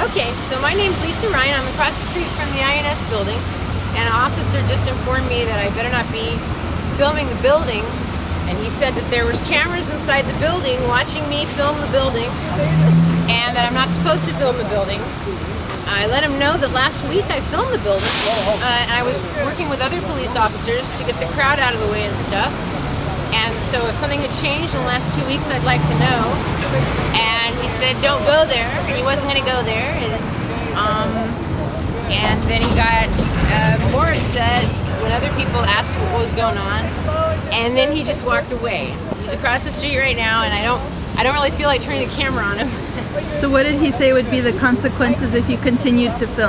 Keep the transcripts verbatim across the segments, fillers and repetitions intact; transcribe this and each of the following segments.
Okay, so my name's Lisa Ryan. I'm across the street from the I N S building, and an officer just informed me that I better not be filming the building, and he said that there was cameras inside the building watching me film the building, and that I'm not supposed to film the building. I let him know that last week I filmed the building, uh, and I was working with other police officers to get the crowd out of the way and stuff. And so if something had changed in the last two weeks, I'd like to know. And he said, don't go there. And he wasn't going to go there. And, um, and then he got uh, more upset when other people asked what was going on. And then he just walked away. He's across the street right now, and I don't, I don't really feel like turning the camera on him. So what did he say would be the consequences if you continued to film?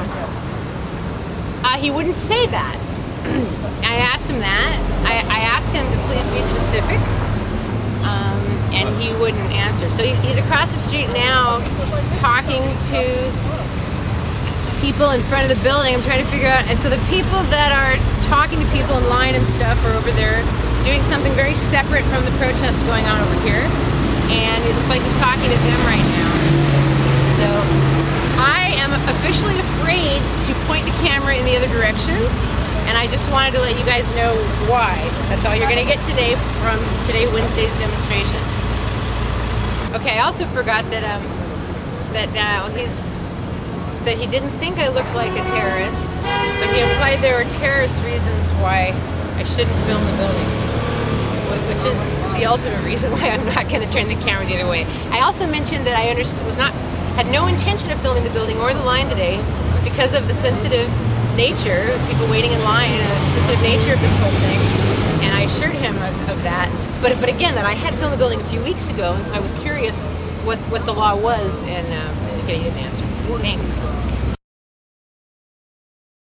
Uh, he wouldn't say that. I asked him that. I, I asked him to please be specific, um, and he wouldn't answer. So he, he's across the street now talking to people in front of the building. I'm trying to figure out, and so the people that are talking to people in line and stuff are over there doing something very separate from the protest going on over here, and it looks like he's talking to them right now. So I am officially afraid to point the camera in the other direction. And I just wanted to let you guys know why. That's all you're going to get today from today Wednesday's demonstration. Okay, I also forgot that um that uh, he's that he didn't think I looked like a terrorist, but he implied there were terrorist reasons why I shouldn't film the building, which is the ultimate reason why I'm not going to turn the camera the other way. I also mentioned that I understood was not had no intention of filming the building or the line today because of the sensitive nature, people waiting in line, and the sensitive nature of this whole thing, and I assured him of, of that. But but again, that I had filmed the building a few weeks ago, and so I was curious what, what the law was, and uh, again, he didn't answer. Thanks.